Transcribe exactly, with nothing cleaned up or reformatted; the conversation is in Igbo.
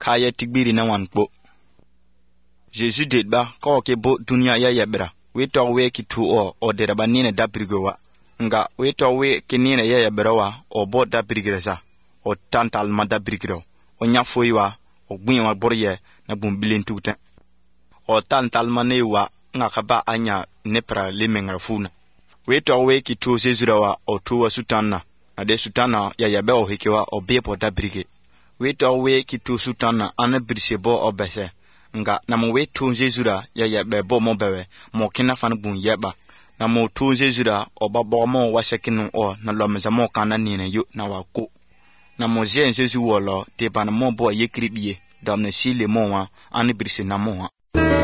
kaya tigbiri na wan kpo. Jésus dit ba ko ke bo dunia ya yebra. We to we ki tu o o de ba nine da brigowa. Nga we to we ki nine ya yebra wa o bo da brigresa. O tantal ma da brigro. O nya foiwa o gbin wa borye na bum bilin tuta. O tantal ma ne wa nga ka ba anya nepra limenga funa. We to we ki tu Jésus wa o tu wa sutana. Ade sutana ya yabe o hekewa o bebo da brige. We to we ki tu sutana ana brisebo o bese. Nga na mo we tu Jésus ra ya yabe bo mo bewe mo kina fan bun yeba. Na mo tu Jésus ra o ba bo mo wa sekinu o na lo meza mo kana nine yu na wa ko. Na mo jen Jésus wo lo te ban mo bo ye kribie dom ne sile mo wa ana brise na mo wa.